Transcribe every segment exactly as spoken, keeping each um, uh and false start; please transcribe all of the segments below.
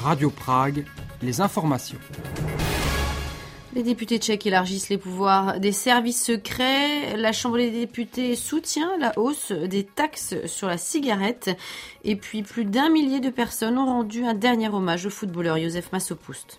Radio Prague, les informations. Les députés tchèques élargissent les pouvoirs des services secrets. La Chambre des députés soutient la hausse des taxes sur la cigarette. Et puis plus d'un millier de personnes ont rendu un dernier hommage au footballeur Josef Masopust.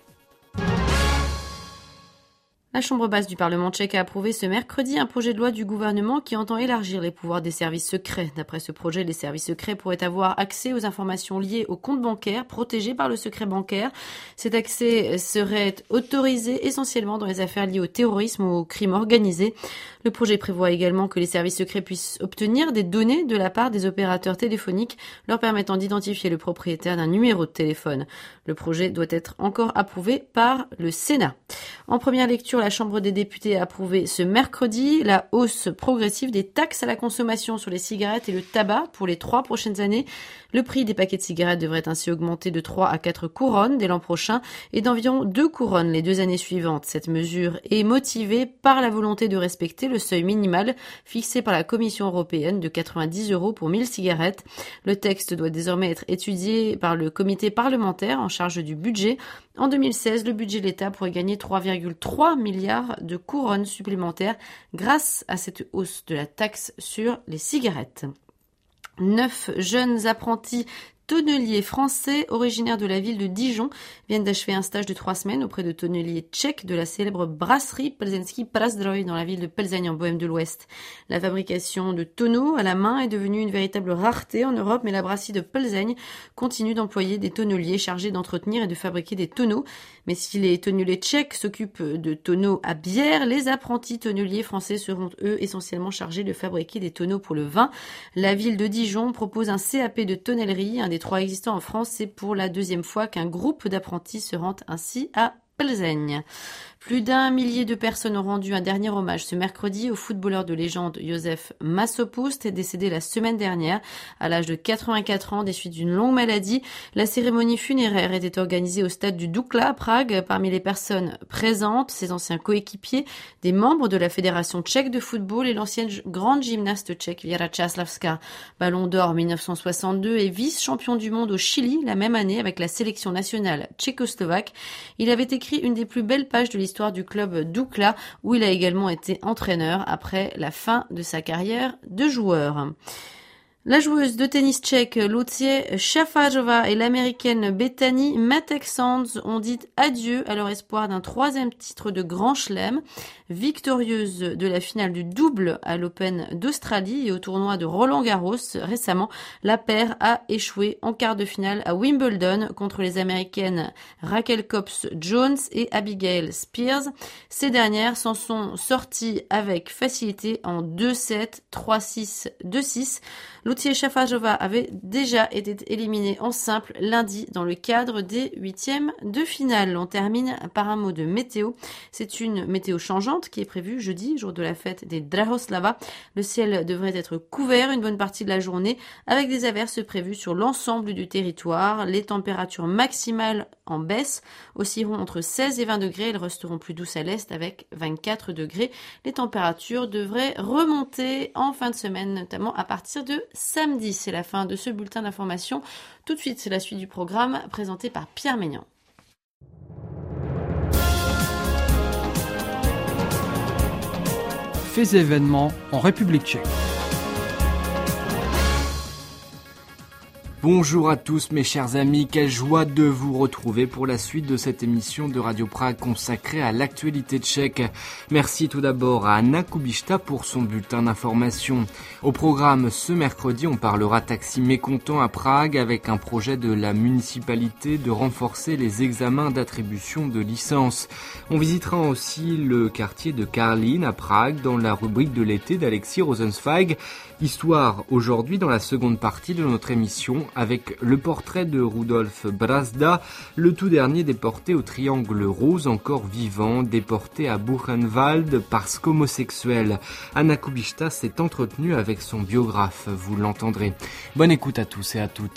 La Chambre basse du Parlement tchèque a approuvé ce mercredi un projet de loi du gouvernement qui entend élargir les pouvoirs des services secrets. D'après ce projet, les services secrets pourraient avoir accès aux informations liées aux comptes bancaires protégés par le secret bancaire. Cet accès serait autorisé essentiellement dans les affaires liées au terrorisme ou au crime organisé. Le projet prévoit également que les services secrets puissent obtenir des données de la part des opérateurs téléphoniques leur permettant d'identifier le propriétaire d'un numéro de téléphone. Le projet doit être encore approuvé par le Sénat. En première lecture, la Chambre des députés a approuvé ce mercredi la hausse progressive des taxes à la consommation sur les cigarettes et le tabac pour les trois prochaines années. Le prix des paquets de cigarettes devrait ainsi augmenter de trois à quatre couronnes dès l'an prochain et d'environ deux couronnes les deux années suivantes. Cette mesure est motivée par la volonté de respecter le seuil minimal fixé par la Commission européenne de quatre-vingt-dix euros pour mille cigarettes. Le texte doit désormais être étudié par le comité parlementaire en charge du budget. En deux mille seize, le budget de l'État pourrait gagner trois virgule trois milliards de couronnes supplémentaires grâce à cette hausse de la taxe sur les cigarettes. Neuf jeunes apprentis tonneliers français originaires de la ville de Dijon viennent d'achever un stage de trois semaines auprès de tonneliers tchèques de la célèbre brasserie Plzeňský Prazdroj dans la ville de Plzeň en Bohême de l'Ouest. La fabrication de tonneaux à la main est devenue une véritable rareté en Europe, mais la brasserie de Plzeň continue d'employer des tonneliers chargés d'entretenir et de fabriquer des tonneaux. Mais si les tonneliers tchèques s'occupent de tonneaux à bière, les apprentis tonneliers français seront eux essentiellement chargés de fabriquer des tonneaux pour le vin. La ville de Dijon propose un C A P de tonnellerie, un des trois existants en France. C'est pour la deuxième fois qu'un groupe d'apprentis se rend ainsi à Plzeň. Plus d'un millier de personnes ont rendu un dernier hommage ce mercredi au footballeur de légende Josef Masopust, décédé la semaine dernière à l'âge de quatre-vingt-quatre ans des suites d'une longue maladie. La cérémonie funéraire était organisée au stade du Dukla à Prague. Parmi les personnes présentes, ses anciens coéquipiers, des membres de la Fédération tchèque de football et l'ancienne grande gymnaste tchèque Věra Čáslavská, ballon d'or mille neuf cent soixante-deux et vice-champion du monde au Chili la même année avec la sélection nationale tchécoslovaque. Il avait écrit une des plus belles pages de l'histoire du club Dukla, où il a également été entraîneur après la fin de sa carrière de joueur. La joueuse de tennis tchèque Lucie Šafářová et l'américaine Bethany Mattek-Sands ont dit adieu à leur espoir d'un troisième titre de Grand Chelem. Victorieuse de la finale du double à l'Open d'Australie et au tournoi de Roland-Garros récemment, la paire a échoué en quart de finale à Wimbledon contre les américaines Raquel Cobbs-Jones et Abigail Spears. Ces dernières s'en sont sorties avec facilité en deux sept, trois six, deux six. Lucie Šafářová avait déjà été éliminée en simple lundi dans le cadre des huitièmes de finale. On termine par un mot de météo. C'est une météo changeante qui est prévue jeudi, jour de la fête des Drahoslava. Le ciel devrait être couvert une bonne partie de la journée avec des averses prévues sur l'ensemble du territoire. Les températures maximales en baisse oscilleront entre seize et vingt degrés. Elles resteront plus douces à l'est avec vingt-quatre degrés. Les températures devraient remonter en fin de semaine, notamment à partir de samedi. C'est la fin de ce bulletin d'information. Tout de suite, c'est la suite du programme présenté par Pierre Maignan. Faits et événements en République tchèque. Bonjour à tous mes chers amis, quelle joie de vous retrouver pour la suite de cette émission de Radio Prague consacrée à l'actualité tchèque. Merci tout d'abord à Anna Kubishta pour son bulletin d'information. Au programme ce mercredi, on parlera taxi mécontent à Prague avec un projet de la municipalité de renforcer les examens d'attribution de licence. On visitera aussi le quartier de Karlín à Prague dans la rubrique de l'été d'Alexis Rosenzweig. Histoire aujourd'hui dans la seconde partie de notre émission avec le portrait de Rudolf Brazda, le tout dernier déporté au Triangle Rose encore vivant, déporté à Buchenwald parce qu'homosexuel. Anna Kubishta s'est entretenue avec son biographe, vous l'entendrez. Bonne écoute à tous et à toutes.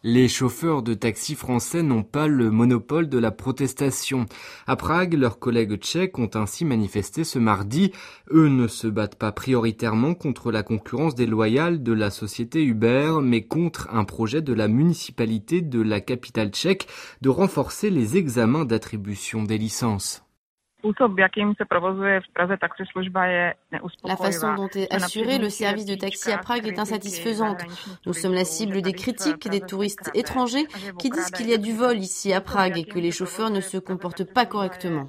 Les chauffeurs de taxi français n'ont pas le monopole de la protestation. À Prague, leurs collègues tchèques ont ainsi manifesté ce mardi. Eux ne se battent pas prioritairement contre la concurrence déloyale de la société Uber, mais contre un projet de la municipalité de la capitale tchèque de renforcer les examens d'attribution des licences. La façon dont est assuré le service de taxi à Prague est insatisfaisante. Nous sommes la cible des critiques des touristes étrangers qui disent qu'il y a du vol ici à Prague et que les chauffeurs ne se comportent pas correctement.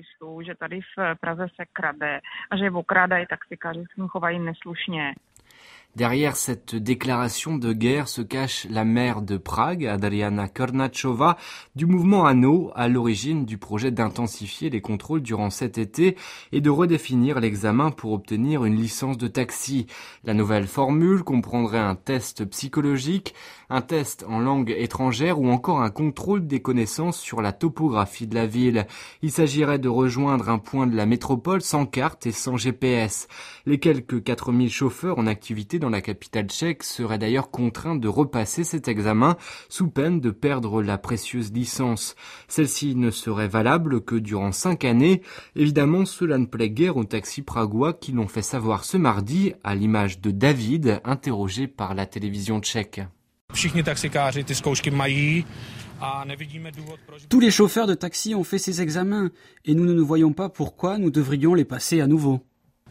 Derrière cette déclaration de guerre se cache la maire de Prague, Adriana Kornačová, du mouvement ANO, à l'origine du projet d'intensifier les contrôles durant cet été et de redéfinir l'examen pour obtenir une licence de taxi. La nouvelle formule comprendrait un test psychologique, un test en langue étrangère ou encore un contrôle des connaissances sur la topographie de la ville. Il s'agirait de rejoindre un point de la métropole sans carte et sans G P S. Les quelques quatre mille chauffeurs en activité dans la capitale tchèque seraient d'ailleurs contraints de repasser cet examen sous peine de perdre la précieuse licence. Celle-ci ne serait valable que durant cinq années. Évidemment, cela ne plaît guère aux taxis pragois qui l'ont fait savoir ce mardi, à l'image de David, interrogé par la télévision tchèque. Tous les chauffeurs de taxi ont fait ces examens et nous ne voyons pas pourquoi nous devrions les passer à nouveau.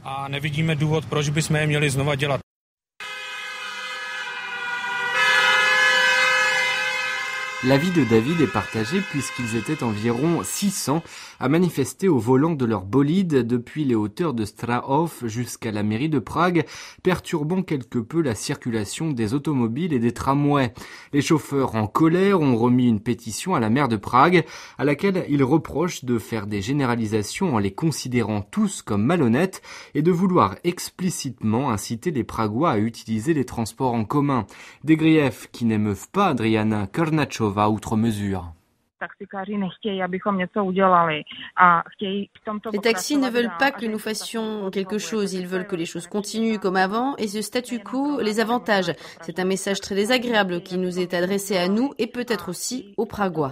L'avis de David est partagé puisqu'ils étaient environ six cents à manifester au volant de leur bolide depuis les hauteurs de Strahov jusqu'à la mairie de Prague, perturbant quelque peu la circulation des automobiles et des tramways. Les chauffeurs en colère ont remis une pétition à la maire de Prague à laquelle ils reprochent de faire des généralisations en les considérant tous comme malhonnêtes et de vouloir explicitement inciter les Pragois à utiliser les transports en commun. Des griefs qui n'émeuvent pas Adriana Kornačová outre mesure. Les taxis ne veulent pas que nous fassions quelque chose, ils veulent que les choses continuent comme avant et ce statu quo les avantage. C'est un message très désagréable qui nous est adressé à nous et peut-être aussi aux Pragois.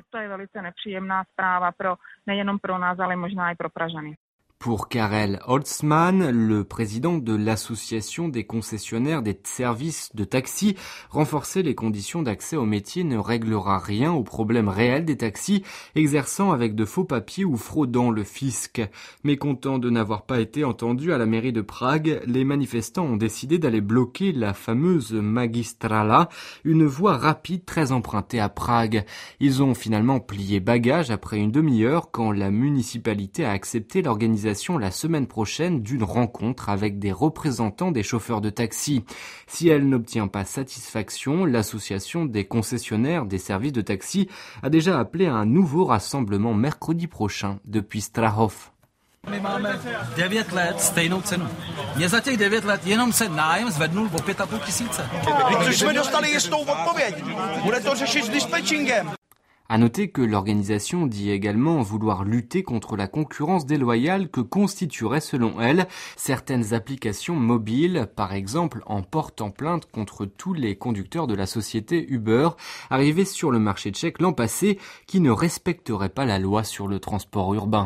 Pour Karel Holzmann, le président de l'association des concessionnaires des services de taxi, renforcer les conditions d'accès au métier ne réglera rien au problème réel des taxis exerçant avec de faux papiers ou fraudant le fisc. Mécontents de n'avoir pas été entendus à la mairie de Prague, les manifestants ont décidé d'aller bloquer la fameuse Magistrala, une voie rapide très empruntée à Prague. Ils ont finalement plié bagage après une demi-heure quand la municipalité a accepté l'organisation la semaine prochaine d'une rencontre avec des représentants des chauffeurs de taxi. Si elle n'obtient pas satisfaction, l'association des concessionnaires des services de taxi a déjà appelé à un nouveau rassemblement mercredi prochain depuis Strahov. My máme devět let stejnou cenu. Mě za těch devět let jenom se nájem zvednul o pět a půl tisíce. Což jsme dostali jistou odpověď. Bude to řešit s dispečingem. À noter que l'organisation dit également vouloir lutter contre la concurrence déloyale que constitueraient selon elle certaines applications mobiles, par exemple en portant plainte contre tous les conducteurs de la société Uber arrivés sur le marché tchèque l'an passé qui ne respecteraient pas la loi sur le transport urbain.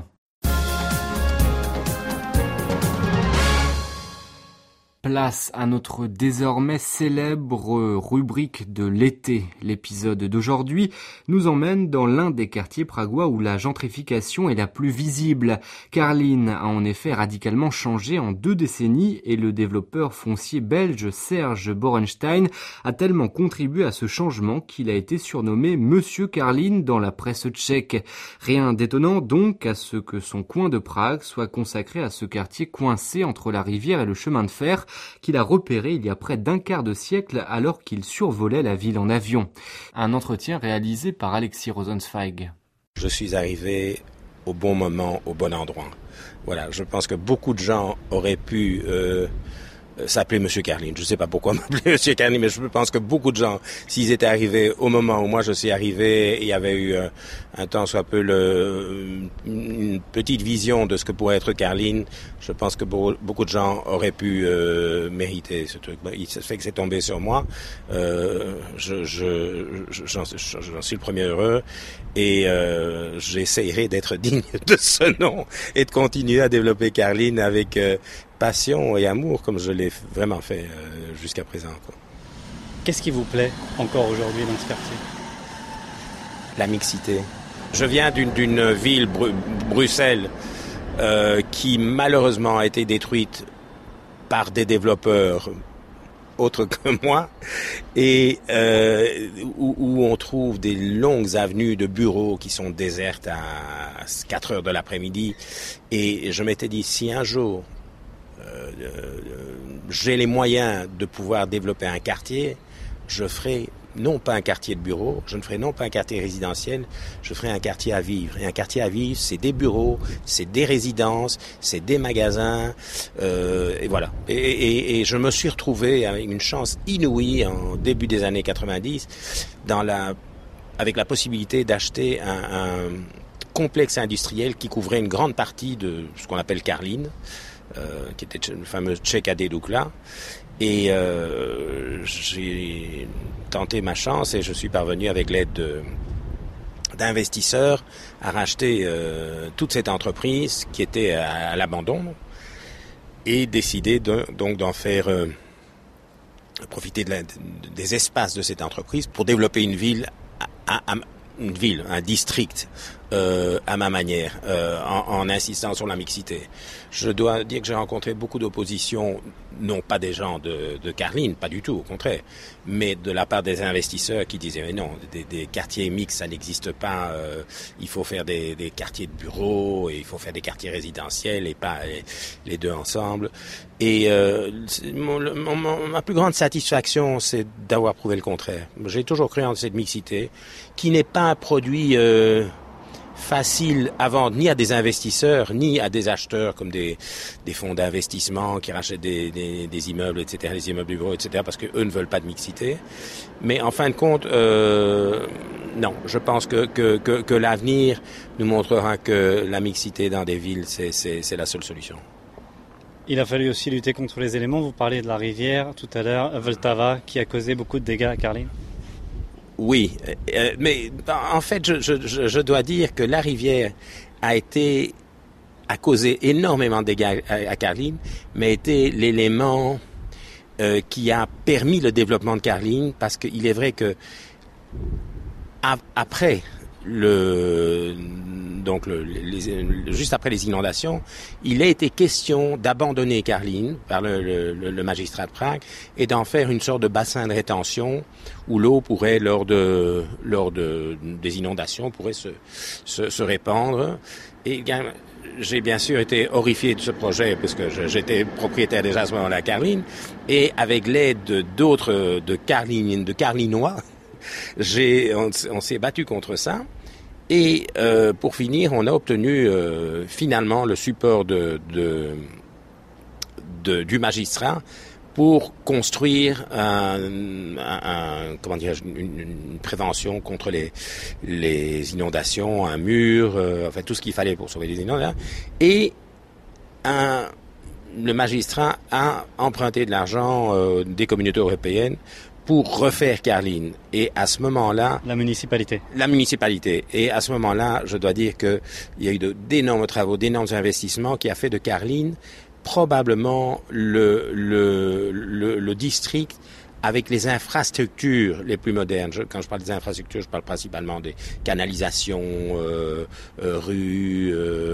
Place à notre désormais célèbre rubrique de l'été. L'épisode d'aujourd'hui nous emmène dans l'un des quartiers pragois où la gentrification est la plus visible. Karlín a en effet radicalement changé en deux décennies et le développeur foncier belge Serge Borenstein a tellement contribué à ce changement qu'il a été surnommé Monsieur Karlín dans la presse tchèque. Rien d'étonnant donc à ce que son coin de Prague soit consacré à ce quartier coincé entre la rivière et le chemin de fer qu'il a repéré il y a près d'un quart de siècle alors qu'il survolait la ville en avion. Un entretien réalisé par Alexis Rosenzweig. Je suis arrivé au bon moment, au bon endroit. Voilà, je pense que beaucoup de gens auraient pu euh, euh, s'appelait Monsieur Carlin. Je ne sais pas pourquoi m'appeler Monsieur Carlin, mais je pense que beaucoup de gens, s'ils étaient arrivés au moment où moi je suis arrivé, il y avait eu euh, un temps soit peu le, une petite vision de ce que pourrait être Carlin, je pense que beaucoup de gens auraient pu euh, mériter ce truc. Il se fait que c'est tombé sur moi. Euh, je, je, j'en, j'en suis le premier heureux et euh, j'essaierai d'être digne de ce nom et de continuer à développer Carlin avec euh, passion et amour comme je l'ai vraiment fait euh, jusqu'à présent, quoi. Qu'est-ce qui vous plaît encore aujourd'hui dans ce quartier? La mixité. Je viens d'une, d'une ville, Bru- Bruxelles, euh, qui malheureusement a été détruite par des développeurs autres que moi, et euh, où, où on trouve des longues avenues de bureaux qui sont désertes à quatre heures de l'après-midi. Et je m'étais dit, si un jour euh, euh, j'ai les moyens de pouvoir développer un quartier, je ferai non pas un quartier de bureaux, je ne ferai non pas un quartier résidentiel, je ferai un quartier à vivre. Et un quartier à vivre, c'est des bureaux, c'est des résidences, c'est des magasins, euh, et voilà. Et, et, et je me suis retrouvé avec une chance inouïe en début des années quatre-vingt-dix, dans la, avec la possibilité d'acheter un, un complexe industriel qui couvrait une grande partie de ce qu'on appelle Carlin, euh, qui était le fameux Čeka Dedukla. Et euh, j'ai tenté ma chance et je suis parvenu avec l'aide de, d'investisseurs à racheter euh, toute cette entreprise qui était à, à l'abandon et décider de, donc d'en faire euh, profiter de la, de, des espaces de cette entreprise pour développer une ville, à, à, une ville, un district euh, à ma manière, euh, en, en insistant sur la mixité. Je dois dire que j'ai rencontré beaucoup d'opposition, non pas des gens de, de Carlin, pas du tout, au contraire, mais de la part des investisseurs qui disaient mais non, des, des quartiers mixtes, ça n'existe pas, euh, il faut faire des, des quartiers de bureaux, et il faut faire des quartiers résidentiels et pas les, les deux ensemble. Et euh, mon, mon, ma plus grande satisfaction, c'est d'avoir prouvé le contraire. J'ai toujours cru en cette mixité, qui n'est pas un produit euh, facile à vendre ni à des investisseurs ni à des acheteurs comme des, des fonds d'investissement qui rachètent des, des, des immeubles, et cetera, des immeubles de bureaux, et cetera, parce qu'eux ne veulent pas de mixité. Mais en fin de compte, euh, non, je pense que, que, que, que l'avenir nous montrera que la mixité dans des villes, c'est, c'est, c'est la seule solution. Il a fallu aussi lutter contre les éléments. Vous parliez de la rivière tout à l'heure, Vltava, qui a causé beaucoup de dégâts à Carlin. Oui, euh, mais en fait, je, je, je dois dire que la rivière a été, a causé énormément de dégâts à, à Carlin, mais a été l'élément euh, qui a permis le développement de Carlin, parce qu'il est vrai que a, après le, donc le, les, juste après les inondations, il a été question d'abandonner Carlin par le, le, le magistrat de Prague et d'en faire une sorte de bassin de rétention où l'eau pourrait, lors de lors de des inondations, pourrait se se, se répandre. Et bien, j'ai bien sûr été horrifié de ce projet parce que je, j'étais propriétaire déjà à ce moment-là à Carlin, et avec l'aide de, d'autres de Carlin, de Carlinois, j'ai on, on s'est battu contre ça. Et euh, pour finir, on a obtenu euh, finalement le support de, de, de, du magistrat pour construire un, un, un, comment dire, une, une prévention contre les, les inondations, un mur, euh, enfin tout ce qu'il fallait pour sauver les inondations. Et un, le magistrat a emprunté de l'argent euh, des communautés européennes pour refaire Carlin. Et à ce moment-là... La municipalité. La municipalité. Et à ce moment-là, je dois dire qu'il y a eu de, d'énormes travaux, d'énormes investissements qui a fait de Carlin probablement le, le, le, le district avec les infrastructures les plus modernes. Je, quand je parle des infrastructures, je parle principalement des canalisations, euh, euh, rues,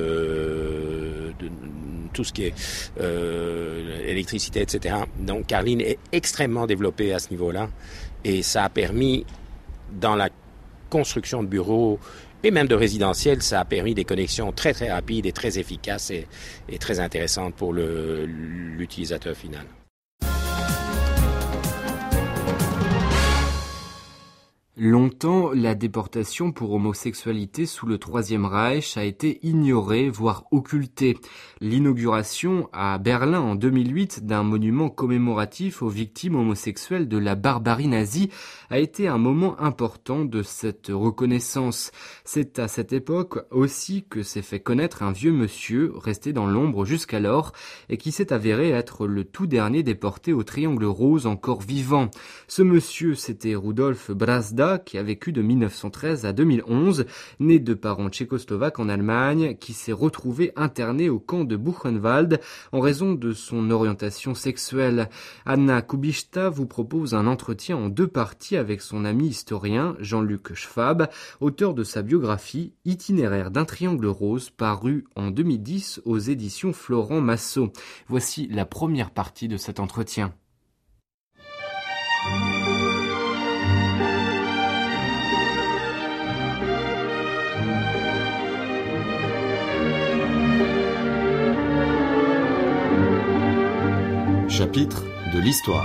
euh, de, tout ce qui est euh, électricité, et cetera. Donc Carlin est extrêmement développé à ce niveau-là, et ça a permis, dans la construction de bureaux et même de résidentiels, ça a permis des connexions très très rapides et très efficaces et, et très intéressantes pour le, l'utilisateur final. Longtemps, la déportation pour homosexualité sous le Troisième Reich a été ignorée, voire occultée. L'inauguration à Berlin en deux mille huit d'un monument commémoratif aux victimes homosexuelles de la barbarie nazie a été un moment important de cette reconnaissance. C'est à cette époque aussi que s'est fait connaître un vieux monsieur resté dans l'ombre jusqu'alors et qui s'est avéré être le tout dernier déporté au Triangle Rose encore vivant. Ce monsieur, c'était Rudolf Brazda, qui a vécu de mille neuf cent treize à deux mille onze, né de parents tchécoslovaques en Allemagne, qui s'est retrouvé interné au camp de Buchenwald en raison de son orientation sexuelle. Anna Kubishta vous propose un entretien en deux parties avec son ami historien Jean-Luc Schwab, auteur de sa biographie Itinéraire d'un triangle rose, paru en deux mille dix aux éditions Florent Massot. Voici la première partie de cet entretien. Chapitre de l'histoire.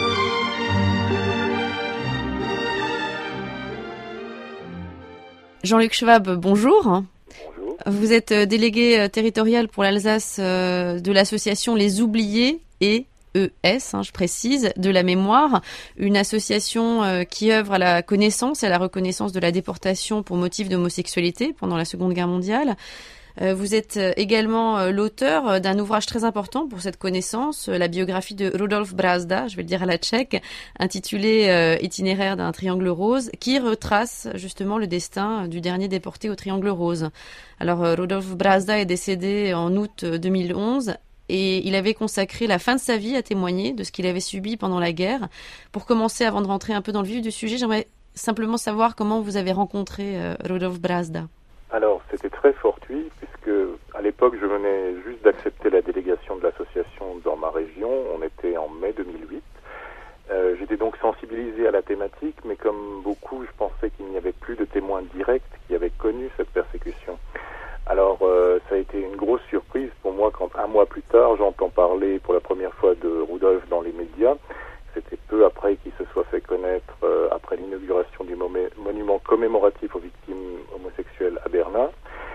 Jean-Luc Schwab, bonjour. Bonjour. Vous êtes délégué territorial pour l'Alsace de l'association Les Oubliés et E S, hein, je précise, de la mémoire, une association euh, qui œuvre à la connaissance et à la reconnaissance de la déportation pour motif d'homosexualité pendant la Seconde Guerre mondiale. Euh, vous êtes également euh, l'auteur d'un ouvrage très important pour cette connaissance, euh, la biographie de Rudolf Brazda, je vais le dire à la tchèque, intitulée euh, Itinéraire d'un triangle rose, qui retrace justement le destin du dernier déporté au triangle rose. Alors euh, Rudolf Brazda est décédé en août deux mille onze. Et il avait consacré la fin de sa vie à témoigner de ce qu'il avait subi pendant la guerre. Pour commencer, avant de rentrer un peu dans le vif du sujet, j'aimerais simplement savoir comment vous avez rencontré euh, Rudolf Brazda. Alors, c'était très fortuit, puisque à l'époque, je venais juste d'accepter la délégation de l'association dans ma région. On était en mai deux mille huit. Euh, j'étais donc sensibilisé à la thématique, mais comme beaucoup, je pensais qu'il n'y avait plus de témoins directs qui avaient connu cette persécution. Alors, euh, ça a été une grosse surprise pour moi quand un mois plus tard, j'entends parler pour la première fois de Rudolf dans les médias. C'était peu après qu'il se soit fait connaître euh, après l'inauguration du monument commémoratif aux victimes homosexuelles à Berlin.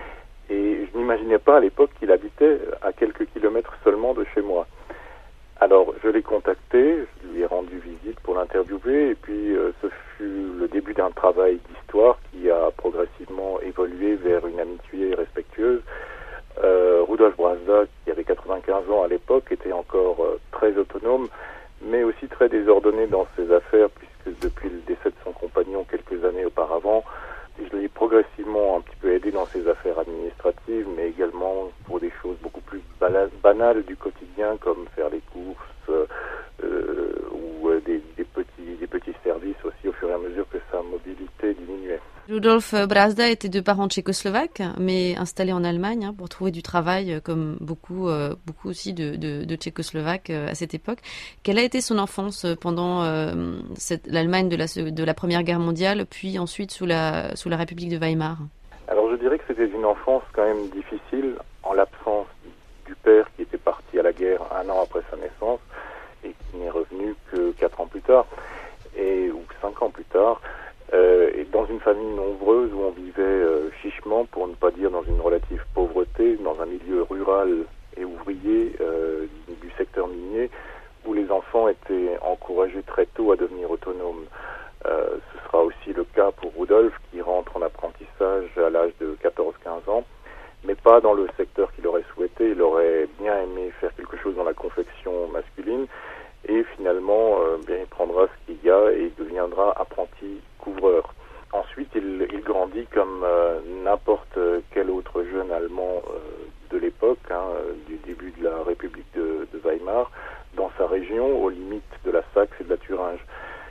Et je n'imaginais pas à l'époque qu'il habitait à quelques kilomètres seulement de chez moi. Alors, je l'ai contacté, je lui ai rendu visite pour l'interviewer, et puis euh, ce fut le début d'un travail d'histoire qui a progressivement évolué vers une amitié respectueuse. Euh, Rudolf Brazda, qui avait quatre-vingt-quinze ans à l'époque, était encore euh, très autonome, mais aussi très désordonné dans ses affaires, puisque depuis le décès de son compagnon quelques années auparavant, je l'ai progressivement un petit peu aidé dans ses affaires administratives, mais également pour des choses beaucoup plus banales du quotidien, comme faire les courses euh, ou euh, des, des, petits, des petits services aussi au fur et à mesure que sa mobilité diminuait. Rudolf Brazda était de parents tchécoslovaques, mais installé en Allemagne hein, pour trouver du travail, comme beaucoup, euh, beaucoup aussi de, de, de Tchécoslovaques euh, à cette époque. Quelle a été son enfance pendant euh, cette, l'Allemagne de la, de la Première Guerre mondiale, puis ensuite sous la, sous la République de Weimar? Alors je dirais que c'était une enfance quand même difficile, en l'absence du père qui était parti à la guerre un an après sa naissance et qui n'est revenu que quatre ans plus tard, et, ou cinq ans plus tard. Euh, et dans une famille nombreuse où on vivait euh, chichement, pour ne pas dire dans une relative pauvreté, dans un milieu rural et ouvrier euh, du secteur minier, où les enfants étaient encouragés très tôt à devenir autonomes. Euh, ce sera aussi le cas pour Rudolf, qui rentre en apprentissage à l'âge de quatorze à quinze ans, mais pas dans le secteur qu'il aurait souhaité. Il aurait bien aimé faire quelque chose dans la confection masculine, et finalement, euh, bien, il prendra ce qu'il y a et il deviendra apprenti couvreur. Ensuite, il, il grandit comme euh, n'importe quel autre jeune Allemand euh, de l'époque, hein, du début de la République de, de Weimar, dans sa région, aux limites de la Saxe et de la Thuringe.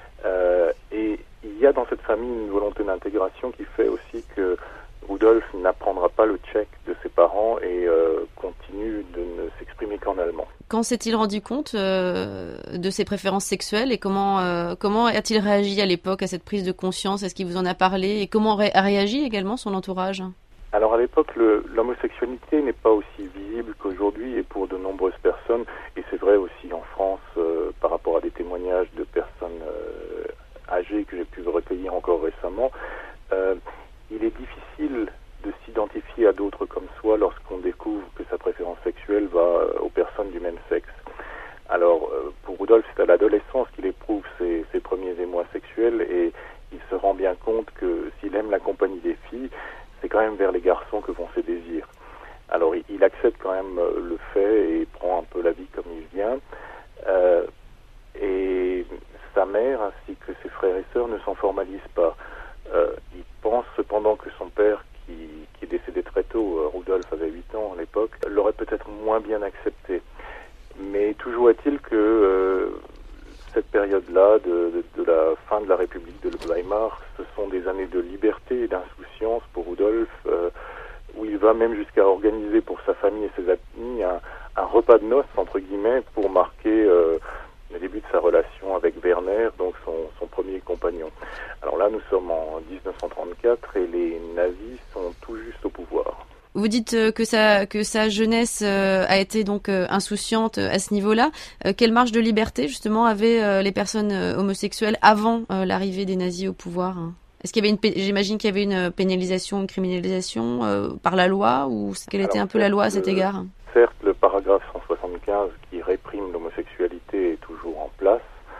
Euh, et il y a dans cette famille une volonté d'intégration qui fait aussi que Rudolf n'apprendra pas le tchèque de ses parents et euh, continue de ne s'exprimer qu'en allemand. Quand s'est-il rendu compte euh, de ses préférences sexuelles et comment, euh, comment a-t-il réagi à l'époque à cette prise de conscience? Est-ce qu'il vous en a parlé et comment a réagi également son entourage? Alors à l'époque, le, l'homosexualité n'est pas aussi visible qu'aujourd'hui et pour de nombreuses personnes, et c'est vrai aussi en France euh, par rapport à des témoignages de personnes euh, âgés que j'ai pu recueillir encore récemment, euh, il est difficile de s'identifier à d'autres comme soi lorsqu'on découvre que sa préférence sexuelle va aux personnes du même sexe. Alors, euh, pour Rudolf, c'est à l'adolescence qu'il éprouve ses, ses premiers émois sexuels et il se rend bien compte que s'il aime la compagnie des filles, c'est quand même vers les garçons que vont ses désirs. Alors, il, il accepte quand même le fait et prend un peu la vie comme il vient. Euh, et sa mère ainsi que ses frères et sœurs ne s'en formalisent pas. Euh, il pense cependant que son père, qui, qui est décédé très tôt, euh, Rudolf avait huit ans à l'époque, l'aurait peut-être moins bien accepté. Mais toujours est-il que euh, cette période-là, de, de, de la fin de la République de Weimar, ce sont des années de liberté et d'insouciance pour Rudolf, euh, où il va même jusqu'à organiser pour sa famille et ses amis un, un repas de noces, entre guillemets, pour marquer euh, le début de sa relation avec Werner, donc son, son premier compagnon. Alors là, nous sommes en dix-neuf cent trente-quatre et les nazis sont tout juste au pouvoir. Vous dites que sa, que sa jeunesse a été donc insouciante à ce niveau-là. Quelle marge de liberté, justement, avaient les personnes homosexuelles avant l'arrivée des nazis au pouvoir ? Est-ce qu'il y avait une, j'imagine qu'il y avait une pénalisation, une criminalisation euh, par la loi, ou quelle était Alors, un peu la loi à cet le, égard ? Certes, le paragraphe cent soixante-quinze qui réprime l'homosexualité est toujours en place.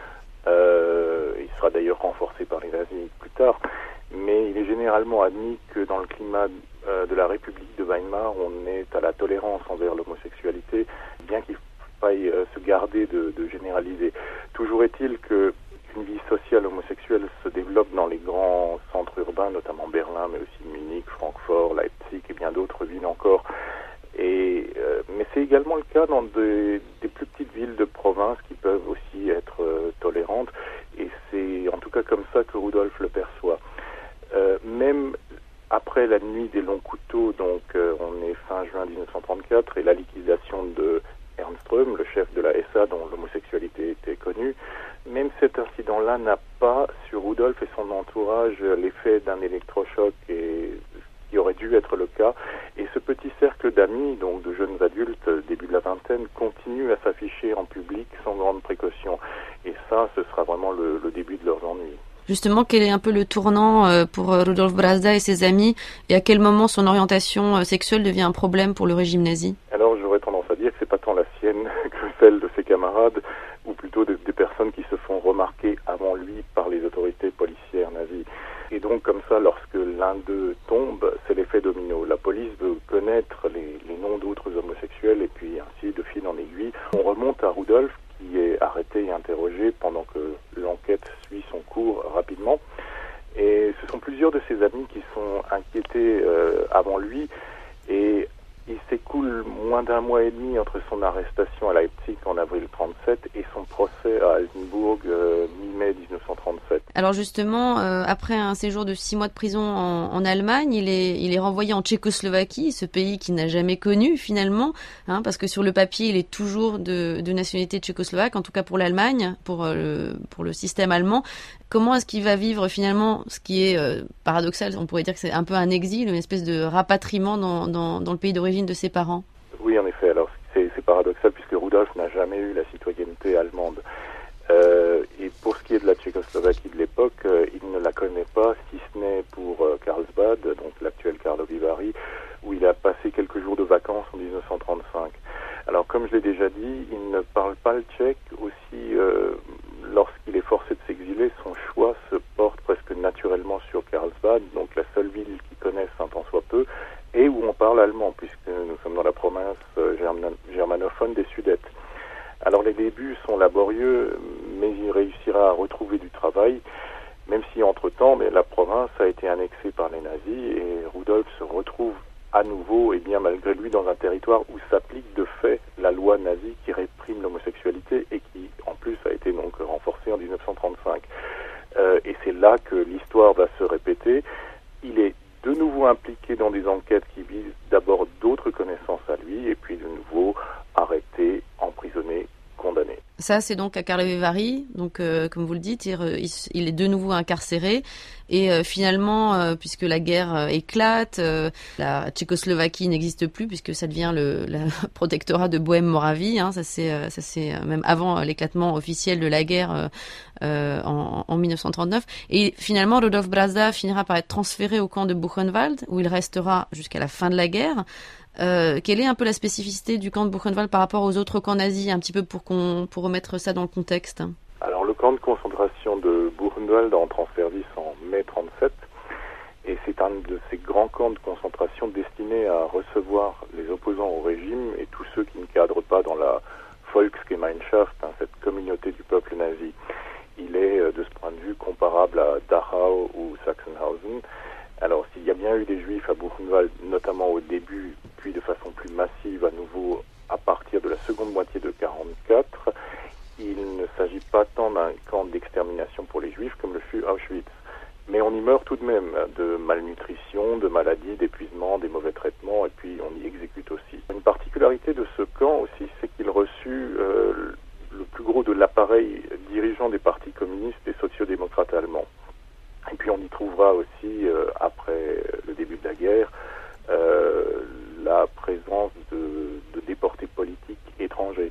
Euh, il sera d'ailleurs renforcé par les nazis plus tard. Mais il est généralement admis que dans le climat euh, de la République de Weimar, on est à la tolérance envers l'homosexualité, bien qu'il faille euh, se garder de, de généraliser. Toujours est-il que qu'une vie sociale homosexuelle se développe dans les grands centres urbains, notamment Berlin, mais aussi Munich, Francfort, Leipzig et bien d'autres villes encore. Et, euh, mais c'est également le cas dans des, des plus petites villes de province qui peuvent aussi être euh, tolérantes. Et c'est en tout cas comme ça que Rudolf le perçoit. Euh, même après la nuit des longs couteaux, donc euh, on est fin juin dix-neuf cent trente-quatre, et la liquidation de Ernst Röhm, le chef de la S A dont l'homosexualité était connue, même cet incident-là n'a pas sur Rudolf et son entourage l'effet d'un électrochoc, et qui aurait dû être le cas. Et ce petit cercle d'amis, donc de jeunes adultes, début de la vingtaine, continue à s'afficher en public sans grande précaution. Et ça, ce sera vraiment le, le début de leurs ennuis. Justement, quel est un peu le tournant pour Rudolf Brazda et ses amis, et à quel moment son orientation sexuelle devient un problème pour le régime nazi ? Alors, j'aurais tendance à dire que c'est pas tant la sienne que celle de ses camarades, ou plutôt des, des personnes qui se font remarquer avant lui par les autorités policières nazies. Et donc, comme ça, lorsque l'un d'eux tombe, c'est l'effet domino. La police veut connaître les, les noms d'autres homosexuels, et puis ainsi, de fil en aiguille, on remonte à Rudolf, qui est arrêté et interrogé pendant que l'enquête suit son cours rapidement. Et ce sont plusieurs de ses amis qui sont inquiétés euh, avant lui, et il s'écoule moins d'un mois et demi entre son arrestation à Leipzig en avril trente-sept et son procès à Altenburg euh, mi-mai dix-neuf cent trente-sept. Alors justement, euh, après un séjour de six mois de prison en, en Allemagne, il est, il est renvoyé en Tchécoslovaquie, ce pays qu'il n'a jamais connu finalement, hein, parce que sur le papier, il est toujours de, de nationalité tchécoslovaque, en tout cas pour l'Allemagne, pour, euh, le, pour le système allemand. Comment est-ce qu'il va vivre finalement ce qui est euh, paradoxal, on pourrait dire que c'est un peu un exil, une espèce de rapatriement dans, dans, dans le pays d'origine de ses parents ? Oui, en effet. Alors c'est, c'est paradoxal puisque Rudolf n'a jamais eu la citoyenneté allemande. Euh, et pour ce qui est de la Tchécoslovaquie de l'époque, euh, il ne la connaît pas, si ce n'est pour euh, Karlsbad, donc l'actuel Karlovy Vary, où il a passé quelques jours de vacances en dix-neuf cent trente-cinq. Alors comme je l'ai déjà dit, il ne parle pas le tchèque. Aussi, euh, lorsqu'il est forcé de s'exiler, son choix se porte presque naturellement sur Karlsbad, donc la seule ville qu'il connaisse un tant soit peu, et où on parle allemand, puisque nous sommes dans la province euh, german- germanophone des Sudètes. Alors les débuts sont laborieux, mais il réussira à retrouver du travail, même si entre-temps, mais la province a été annexée par les nazis, et Rudolf se retrouve à nouveau, et bien malgré lui, dans un territoire où s'applique de fait la loi nazie qui réprime l'homosexualité et qui, en plus, a été donc renforcée en dix-neuf cent trente-cinq. Euh, et c'est là que l'histoire va se répéter. Il est de nouveau impliqué dans des enquêtes qui visent d'abord d'autres connaissances à lui, et puis de nouveau arrêté, emprisonné, condamné. Ça, c'est donc à Karlovy-Vary, donc euh, comme vous le dites, il, il, il est de nouveau incarcéré. Et euh, finalement, euh, puisque la guerre euh, éclate, euh, la Tchécoslovaquie n'existe plus puisque ça devient le, le protectorat de Bohème-Moravie. Hein, ça c'est, euh, ça c'est euh, même avant euh, l'éclatement officiel de la guerre euh, euh, en, en dix-neuf cent trente-neuf. Et finalement, Rudolf Brazda finira par être transféré au camp de Buchenwald, où il restera jusqu'à la fin de la guerre. Euh, quelle est un peu la spécificité du camp de Buchenwald par rapport aux autres camps nazis, un petit peu pour qu'on pour remettre ça dans le contexte? Alors le camp de concentration de Buchenwald entre en service en mai trente-sept et c'est un de ces grands camps de concentration destinés à recevoir les opposants au régime et tous ceux qui ne cadrent pas dans la Volksgemeinschaft, hein, cette communauté du peuple nazi. Il est de ce point de vue comparable à Dachau ou Sachsenhausen. Alors s'il y a bien eu des juifs à Buchenwald, notamment au début, puis de façon plus massive à nouveau à partir de la seconde moitié de quarante-quatre, il ne s'agit pas tant d'un camp d'extermination pour les juifs comme le fut Auschwitz. Mais on y meurt tout de même de malnutrition, de maladies, d'épuisement, des mauvais traitements, et puis on y exécute aussi. Une particularité de ce camp aussi, c'est qu'il reçut euh, le plus gros de l'appareil dirigeant des partis communistes et sociodémocrates allemands. Et puis on y trouvera aussi, euh, après le début de la guerre, euh, la présence de, de déportés politiques étrangers.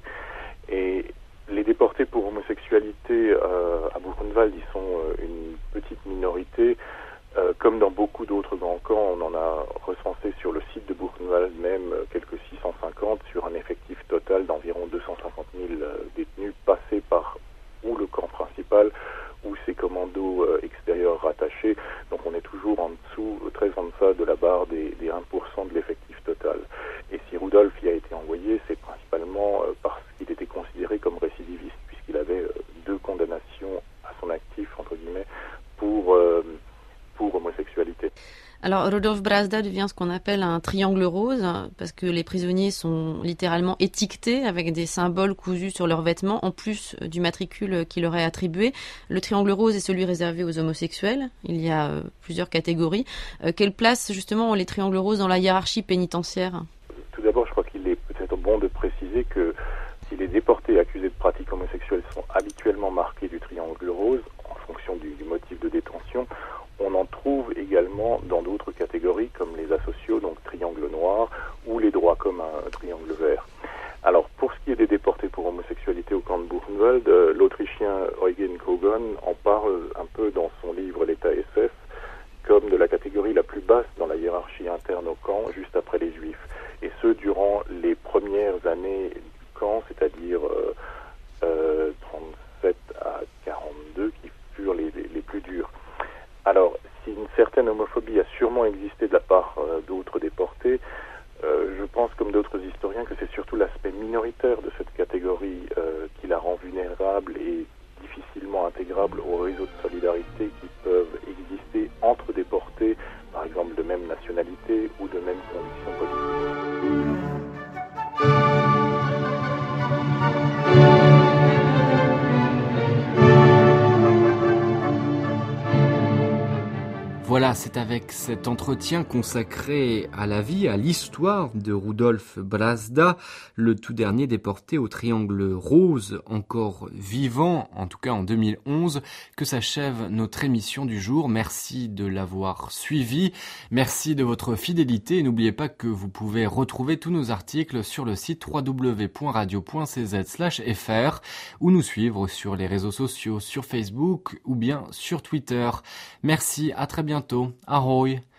Et les déportés pour homosexualité euh, à Buchenwald, ils sont euh, une petite minorité. Euh, comme dans beaucoup d'autres grands camps, on en a recensé sur le site de Buchenwald même euh, quelques six cent cinquante sur un effectif total d'environ deux cent cinquante mille euh, détenus passés par ou le camp principal ou ses commandos euh, extérieurs rattachés. Donc on est toujours en dessous, très en deçà de la barre des, des un pour cent de l'effectif total. Et si Rudolf y a été envoyé, c'est principalement euh, parce qu'il était considéré comme récidiviste, puisqu'il avait euh, deux condamnations à son actif, entre guillemets, pour, euh, pour homosexualité. Alors, Rudolf Brazda devient ce qu'on appelle un triangle rose, parce que les prisonniers sont littéralement étiquetés avec des symboles cousus sur leurs vêtements, en plus du matricule qui leur est attribué. Le triangle rose est celui réservé aux homosexuels. Il y a euh, plusieurs catégories. Euh, quelle place, justement, ont les triangles roses dans la hiérarchie pénitentiaire? Tout d'abord, je crois qu'il est peut-être bon de préciser que si les déportés accusés de pratiques homosexuelles sont habituellement marqués du triangle rose, en fonction du, du motif de détention, on en trouve également dans d'autres catégories comme les asociaux, donc triangle noir, ou les droits communs, triangle vert. Alors pour ce qui est des déportés pour homosexualité au camp de Buchenwald, euh, l'Autrichien Eugen Kogon en parle un peu dans son livre L'État S S comme de la catégorie la plus basse dans la hiérarchie interne au camp, juste après les juifs. Et ce, durant les premières années du camp, c'est-à-dire euh, euh, trente-sept à quarante-deux, qui furent les, les, les plus durs. Alors, si une certaine homophobie a sûrement existé de la part euh, d'autres déportés, euh, je pense, comme d'autres historiens, que c'est surtout l'aspect minoritaire de cette catégorie euh, qui la rend vulnérable et difficilement intégrable aux réseaux de solidarité qui peuvent exister entre déportés, par exemple de même nationalité ou de même conditions politiques. Voilà, c'est avec cet entretien consacré à la vie, à l'histoire de Rudolf Brazda, le tout dernier déporté au triangle rose, encore vivant, en tout cas en deux mille onze, que s'achève notre émission du jour. Merci de l'avoir suivi, merci de votre fidélité et n'oubliez pas que vous pouvez retrouver tous nos articles sur le site w w w point radio point c z slash f r ou nous suivre sur les réseaux sociaux, sur Facebook ou bien sur Twitter. Merci, à très bientôt. Ahoj.